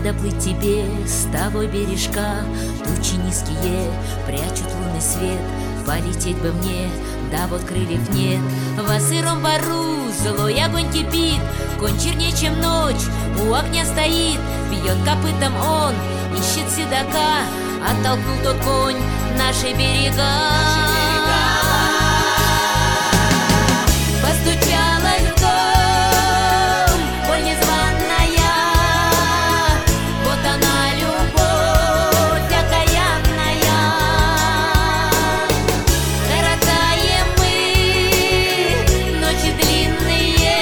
доплыть тебе с того бережка. Тучи низкие прячут лунный свет. Полететь бы мне, да вот крыльев нет. Во сыром бару злой огонь кипит. Конь чернее, чем ночь, у огня стоит. Бьет копытом он, ищет седока. Оттолкнул тот конь наши берега. Постучалась в дом боль незваная. Вот она, любовь окаянная. Коротаем мы ночи длинные,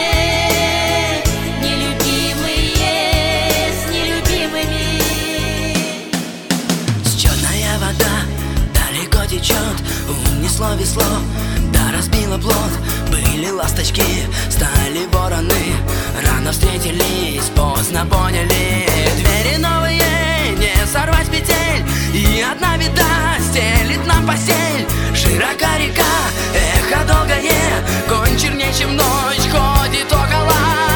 нелюбимые с нелюбимыми. Черная вода далеко течет, унесло весло, да разбило плот. Были ласточки, стали вороны, рано встретились, поздно поняли. Двери новые не сорвать с петель, и одна беда стелит нам постель. Широка река, эхо долгое, конь чернее, чем ночь, ходит около.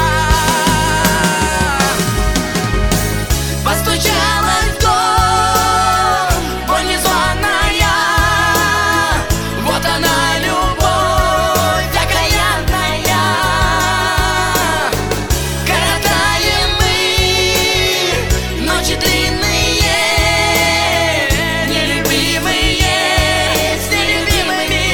Постучалась в дом боль незваная. Вот она, любовь окаянная. Коротаем мы ночи длинные, нелюбимые с нелюбимыми.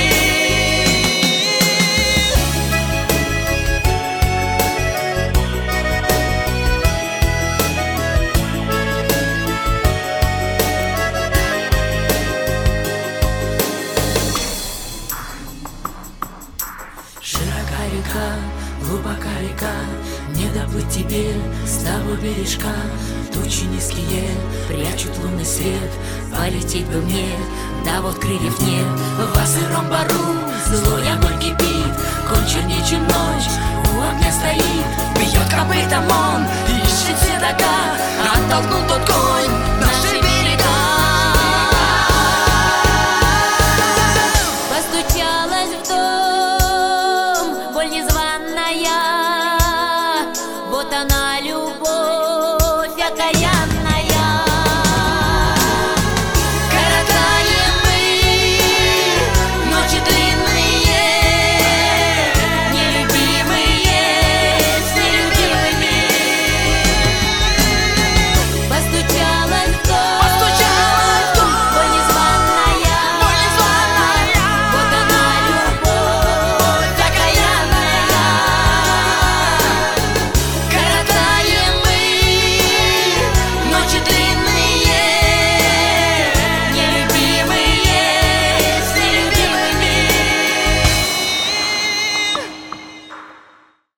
Широка река, глубока река, не доплыть тебе с того бережка. Тучи низкие прячут лунный свет. Полететь бы мне, да вот крыльев нет. Во сыром бару злой огонь кипит. Конь чернее, чем ночь, у огня стоит. Бьет копытом он, ищет седока. Оттолкнул тот конь